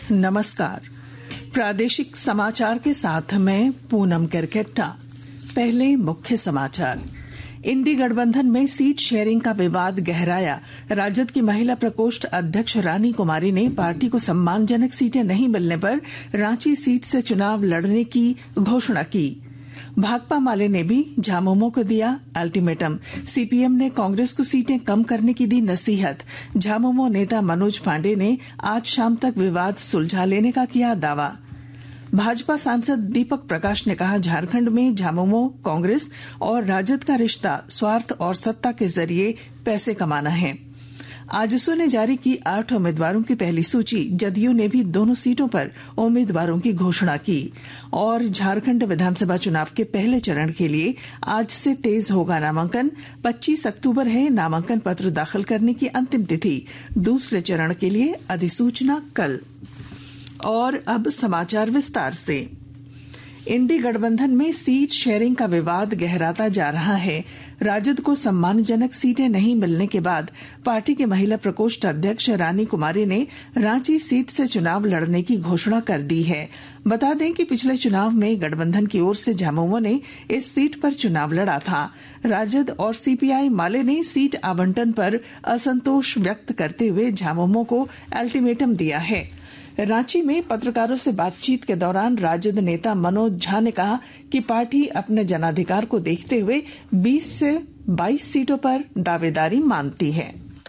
नमस्कार। प्रादेशिक समाचार के साथ मैं पूनम करकेट्टा। पहले मुख्य समाचार। इंडी गठबंधन में सीट शेयरिंग का विवाद गहराया। राजद की महिला प्रकोष्ठ अध्यक्ष रानी कुमारी ने पार्टी को सम्मानजनक सीटें नहीं मिलने पर रांची सीट से चुनाव लड़ने की घोषणा की। भाकपा माले ने भी झामुमो को दिया अल्टीमेटम। सीपीएम ने कांग्रेस को सीटें कम करने की दी नसीहत। झामुमो नेता मनोज पांडे ने आज शाम तक विवाद सुलझा लेने का किया दावा। भाजपा सांसद दीपक प्रकाश ने कहा, झारखंड में झामुमो, कांग्रेस और राजद का रिश्ता स्वार्थ और सत्ता के जरिए पैसे कमाना है। आजसू ने जारी की 8 उम्मीदवारों की पहली सूची। जदयू ने भी दोनों सीटों पर उम्मीदवारों की घोषणा की। और झारखंड विधानसभा चुनाव के पहले चरण के लिए आज से तेज होगा नामांकन। 25 अक्टूबर है नामांकन पत्र दाखिल करने की अंतिम तिथि। दूसरे चरण के लिए अधिसूचना कल। और अब समाचार विस्तार से। इंडी गठबंधन में सीट शेयरिंग का विवाद गहराता जा रहा है। राजद को सम्मानजनक सीटें नहीं मिलने के बाद पार्टी के महिला प्रकोष्ठ अध्यक्ष रानी कुमारी ने रांची सीट से चुनाव लड़ने की घोषणा कर दी है। बता दें कि पिछले चुनाव में गठबंधन की ओर से झामुमो ने इस सीट पर चुनाव लड़ा था। राजद और सीपीआई माले ने सीट आवंटन पर असंतोष व्यक्त करते हुए झामुमो को अल्टीमेटम दिया है। रांची में पत्रकारों से बातचीत के दौरान राजद नेता मनोज झा ने कहा कि पार्टी अपने जनाधिकार को देखते हुए 20 से 22 सीटों पर दावेदारी मानती है।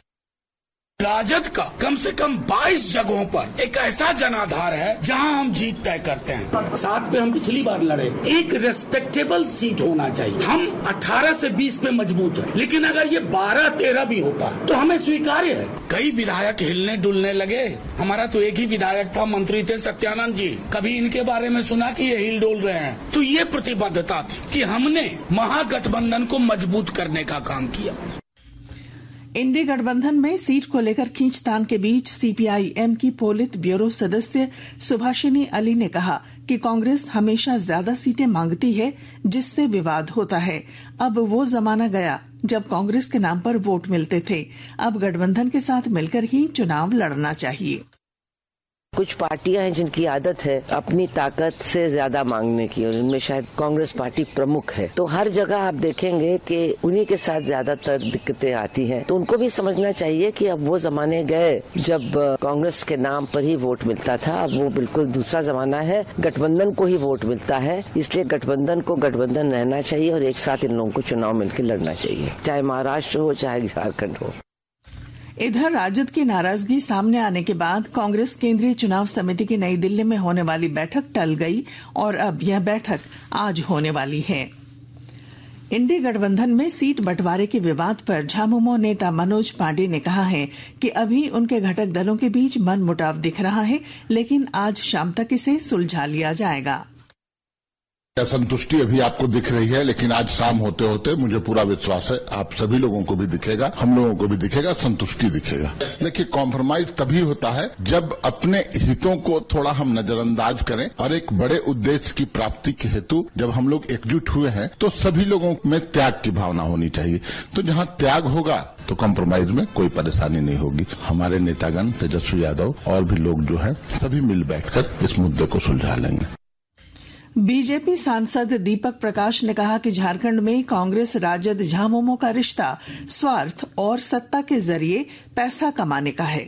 राजद का कम से कम 22 जगहों पर एक ऐसा जनाधार है जहां हम जीत तय करते हैं। 7 पे हम पिछली बार लड़े। एक रेस्पेक्टेबल सीट होना चाहिए। हम 18 से 20 पे मजबूत हैं, लेकिन अगर ये 12-13 भी होता तो हमें स्वीकार्य है। कई विधायक हिलने डुलने लगे। हमारा तो एक ही विधायक था, मंत्री थे सत्यानंद जी। कभी इनके बारे में सुना कि ये हिल डोल रहे हैं? तो ये प्रतिबद्धता थी कि हमने महागठबंधन को मजबूत करने का काम किया। इंडी गठबंधन में सीट को लेकर खींचतान के बीच सीपीआईएम की पोलित ब्यूरो सदस्य सुभाषिनी अली ने कहा कि कांग्रेस हमेशा ज्यादा सीटें मांगती है, जिससे विवाद होता है। अब वो जमाना गया जब कांग्रेस के नाम पर वोट मिलते थे। अब गठबंधन के साथ मिलकर ही चुनाव लड़ना चाहिए। कुछ पार्टियां हैं जिनकी आदत है अपनी ताकत से ज्यादा मांगने की, और इनमें शायद कांग्रेस पार्टी प्रमुख है। तो हर जगह आप देखेंगे कि उन्हीं के साथ ज्यादातर दिक्कतें आती हैं। तो उनको भी समझना चाहिए कि अब वो जमाने गए जब कांग्रेस के नाम पर ही वोट मिलता था। अब वो बिल्कुल दूसरा जमाना है, गठबंधन को ही वोट मिलता है। इसलिए गठबंधन को गठबंधन रहना चाहिए और एक साथ इन लोगों को चुनाव मिलकर लड़ना चाहिए, चाहे महाराष्ट्र हो चाहे झारखंड हो। इधर राजद की नाराजगी सामने आने के बाद कांग्रेस केंद्रीय चुनाव समिति की नई दिल्ली में होने वाली बैठक टल गई और अब यह बैठक आज होने वाली है। इंडी गठबंधन में सीट बंटवारे के विवाद पर झामुमो नेता मनोज पांडे ने कहा है कि अभी उनके घटक दलों के बीच मनमुटाव दिख रहा है, लेकिन आज शाम तक इसे सुलझा लिया जाएगा। असंतुष्टि अभी आपको दिख रही है, लेकिन आज शाम होते होते मुझे पूरा विश्वास है आप सभी लोगों को भी दिखेगा, हम लोगों को भी दिखेगा, संतुष्टि दिखेगा। देखिए, कॉम्प्रोमाइज तभी होता है जब अपने हितों को थोड़ा हम नजरअंदाज करें और एक बड़े उद्देश्य की प्राप्ति के हेतु जब हम लोग एकजुट हुए हैं तो सभी लोगों में त्याग की भावना होनी चाहिए। तो जहां त्याग होगा तो कॉम्प्रोमाइज में कोई परेशानी नहीं होगी। हमारे नेतागण तेजस्वी यादव और भी लोग जो है सभी मिल बैठकर इस मुद्दे को सुलझा लेंगे। बीजेपी सांसद दीपक प्रकाश ने कहा कि झारखंड में कांग्रेस राजद झामुमो का रिश्ता स्वार्थ और सत्ता के जरिए पैसा कमाने का है।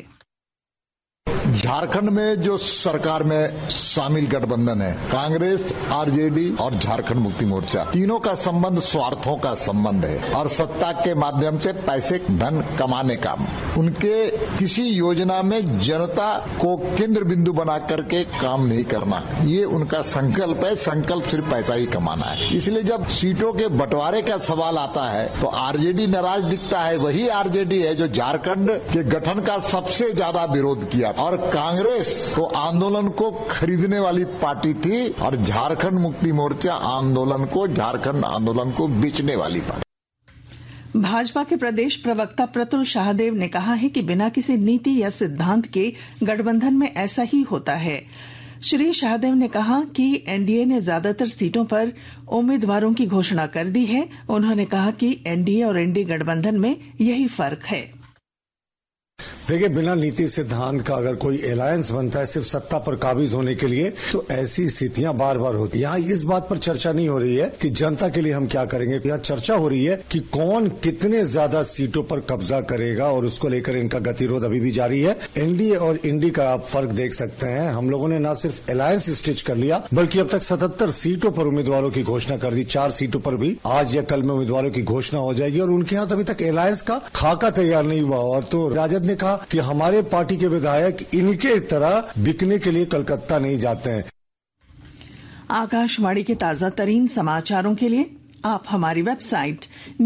झारखंड में जो सरकार में शामिल गठबंधन है, कांग्रेस, आरजेडी और झारखंड मुक्ति मोर्चा, तीनों का संबंध स्वार्थों का संबंध है और सत्ता के माध्यम से पैसे धन कमाने का। उनके किसी योजना में जनता को केंद्र बिंदु बना करके काम नहीं करना, ये उनका संकल्प है। संकल्प सिर्फ पैसा ही कमाना है। इसलिए जब सीटों के बंटवारे का सवाल आता है तो आरजेडी नाराज दिखता है। वही आरजेडी है जो झारखंड के गठन का सबसे ज्यादा विरोध किया, और कांग्रेस तो आंदोलन को खरीदने वाली पार्टी थी और झारखंड मुक्ति मोर्चा झारखंड आंदोलन को बेचने वाली पार्टी। भाजपा के प्रदेश प्रवक्ता प्रतुल शाहदेव ने कहा है कि बिना किसी नीति या सिद्धांत के गठबंधन में ऐसा ही होता है। श्री शाहदेव ने कहा कि एनडीए ने ज्यादातर सीटों पर उम्मीदवारों की घोषणा कर दी है। उन्होंने कहा कि एनडीए और इंडी गठबंधन में यही फर्क है। देखिए, बिना नीति सिद्धांत का अगर कोई अलायंस बनता है सिर्फ सत्ता पर काबिज होने के लिए, तो ऐसी स्थितियां बार बार होती है। यहाँ इस बात पर चर्चा नहीं हो रही है कि जनता के लिए हम क्या करेंगे, यहाँ चर्चा हो रही है कि कौन कितने ज्यादा सीटों पर कब्जा करेगा, और उसको लेकर इनका गतिरोध अभी भी जारी है। एनडीए और इंडी का आप फर्क देख सकते हैं। हम लोगों ने न सिर्फ अलायंस स्टिच कर लिया, बल्कि अब तक 77 सीटों पर उम्मीदवारों की घोषणा कर दी। 4 सीटों पर भी आज या कल में उम्मीदवारों की घोषणा हो जाएगी, और उनके यहाँ अभी तक अलायंस का खाका तैयार नहीं हुआ। और तो राजद ने कहा कि हमारे पार्टी के विधायक इनके तरह बिकने के लिए कलकत्ता नहीं जाते हैं। आकाशवाणी के ताजा तरीन समाचारों के लिए आप हमारी वेबसाइट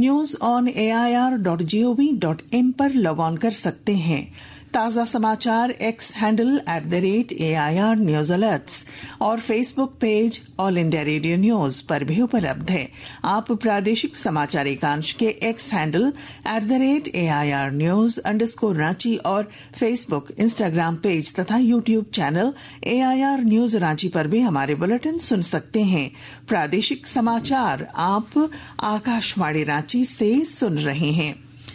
news.air.gov.in पर लॉग ऑन कर सकते हैं। ताजा समाचार X handle @AIR news alerts और Facebook page all India radio news पर भी उपलब्ध है। आप प्रादेशिक समाचार एकांश के एक्स हैंडल @AIR न्यूज _ और फेसबुक, इंस्टाग्राम पेज तथा YouTube channel AIR news Ranchi पर भी हमारे बुलेटिन सुन सकते हैं। प्रादेशिक समाचार आप आकाशवाणी रांची से सुन रहे हैं।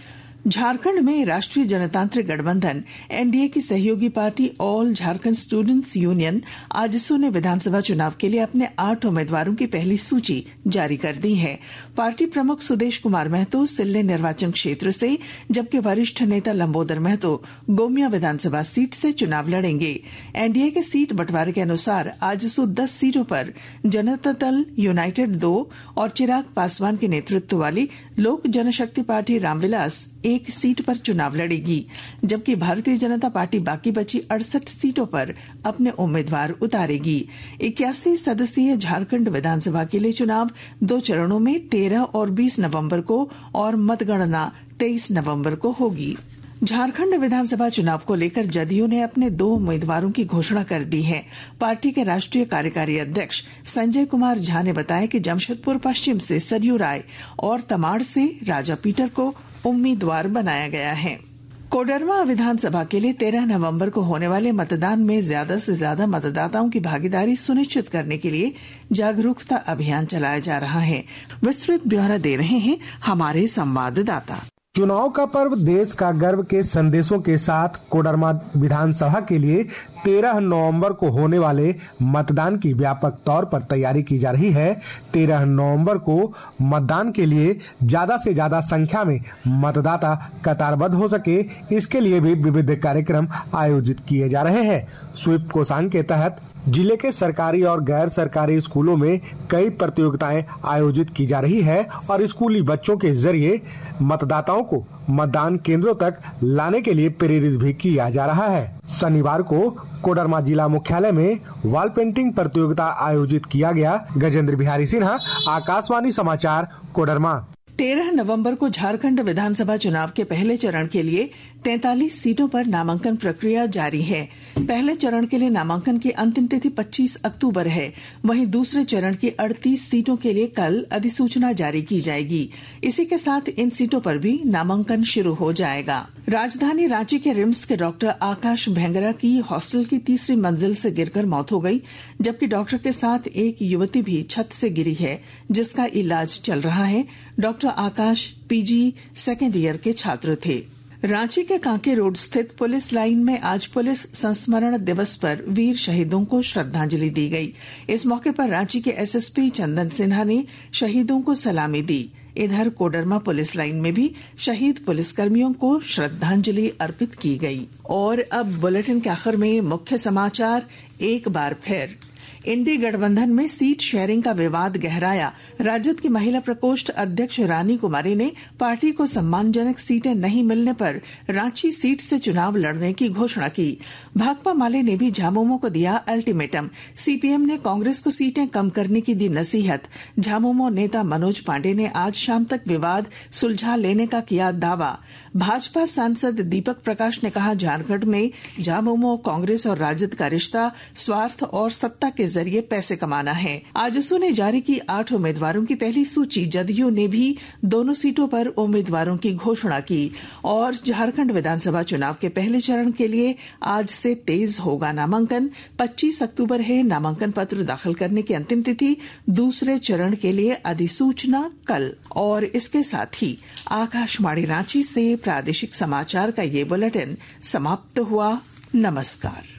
झारखंड में राष्ट्रीय जनतांत्रिक गठबंधन एनडीए की सहयोगी party all Jharkhand students union AJSU ने विधानसभा चुनाव के लिए अपने 8 उम्मीदवारों की पहली सूची जारी कर दी है। पार्टी प्रमुख सुदेश कुमार महतो सिल्ले निर्वाचन क्षेत्र से, जबकि वरिष्ठ नेता लंबोदर महतो गोमिया विधानसभा सीट से चुनाव लड़ेंगे। एनडीए के सीट बंटवारे के अनुसार आजसू 10 सीटों पर जनता दल यूनाइटेड 2 और चिराग पासवान के नेतृत्व वाली लोक जनशक्ति पार्टी रामविलास 1 सीट पर चुनाव लड़ेगी, जबकि भारतीय जनता पार्टी बाकी बची 68 सीटों पर अपने उम्मीदवार उतारेगी। 81 सदस्यीय झारखंड विधानसभा के लिए चुनाव 2 चरणों में 13 और 20 नवंबर को और मतगणना 23 नवंबर को होगी। झारखंड विधानसभा चुनाव को लेकर जदयू ने अपने 2 उम्मीदवारों की घोषणा कर दी है। पार्टी के राष्ट्रीय कार्यकारी अध्यक्ष संजय कुमार झा ने बताया कि जमशेदपुर पश्चिम से सरयू राय और तमाड़ से राजा पीटर को उम्मीदवार बनाया गया है। कोडरमा विधानसभा के लिए 13 नवंबर को होने वाले मतदान में ज्यादा से ज्यादा मतदाताओं की भागीदारी सुनिश्चित करने के लिए जागरूकता अभियान चलाया जा रहा है। विस्तृत ब्यौरा दे रहे हैं हमारे संवाददाता। चुनाव का पर्व देश का गर्व के संदेशों के साथ कोडरमा विधानसभा के लिए 13 नवंबर को होने वाले मतदान की व्यापक तौर पर तैयारी की जा रही है। 13 नवंबर को मतदान के लिए ज्यादा से ज्यादा संख्या में मतदाता कतारबद्ध हो सके, इसके लिए भी विविध कार्यक्रम आयोजित किए जा रहे हैं। स्वीप कोषांग के तहत जिले के सरकारी और गैर सरकारी स्कूलों में कई प्रतियोगिताएं आयोजित की जा रही है और स्कूली बच्चों के जरिए मतदाताओं को मतदान केंद्रों तक लाने के लिए प्रेरित भी किया जा रहा है। शनिवार को कोडरमा जिला मुख्यालय में वॉल पेंटिंग प्रतियोगिता आयोजित किया गया। गजेंद्र बिहारी सिन्हा, आकाशवाणी समाचार, कोडरमा। 13 नवंबर को झारखंड विधानसभा चुनाव के पहले चरण के लिए 43 सीटों पर नामांकन प्रक्रिया जारी है। पहले चरण के लिए नामांकन की अंतिम तिथि 25 अक्टूबर है। वहीं दूसरे चरण की 38 सीटों के लिए कल अधिसूचना जारी की जाएगी। इसी के साथ इन सीटों पर भी नामांकन शुरू हो जाएगा। राजधानी रांची के रिम्स के डॉक्टर आकाश भेंगरा की हॉस्टल की 3री मंजिल से गिरकर मौत हो गई, जबकि डॉक्टर के साथ एक युवती भी छत से गिरी है, जिसका इलाज चल रहा है। Doctor Akash PG second year के छात्र थे। रांची के कांके रोड स्थित पुलिस लाइन में आज पुलिस संस्मरण दिवस पर वीर शहीदों को श्रद्धांजलि दी गई। इस मौके पर रांची के एसएसपी चंदन सिन्हा ने शहीदों को सलामी दी। इधर कोडरमा पुलिस लाइन में भी शहीद पुलिसकर्मियों को श्रद्धांजलि अर्पित की गई। और अब बुलेटिन के आखिर में मुख्य समाचार एक बार फिर। इंडी गठबंधन में सीट शेयरिंग का विवाद गहराया। राजद की महिला प्रकोष्ठ अध्यक्ष रानी कुमारी ने पार्टी को सम्मानजनक सीटें नहीं मिलने पर रांची सीट से चुनाव लड़ने की घोषणा की। भाकपा माले ने भी झामुमो को दिया अल्टीमेटम। सीपीएम ने कांग्रेस को सीटें कम करने की दी नसीहत। झामुमो नेता मनोज पांडे ने आज शाम तक विवाद सुलझा लेने का किया दावा। भाजपा सांसद दीपक प्रकाश ने कहा, झारखंड में झामुमो, कांग्रेस और राजद का रिश्ता स्वार्थ और सत्ता के जरिए पैसे कमाना है। आजसू ने जारी की 8 उम्मीदवारों की पहली सूची। जदयू ने भी दोनों सीटों पर उम्मीदवारों की घोषणा की और झारखंड विधानसभा चुनाव के पहले चरण के लिए आज से तेज होगा नामांकन। 25 अक्टूबर है नामांकन पत्र दाखिल करने की अंतिम तिथि। दूसरे चरण के लिए अधिसूचना कल। और इसके साथ ही आकाशवाणी रांची से प्रादेशिक समाचार का ये बुलेटिन समाप्त हुआ। नमस्कार।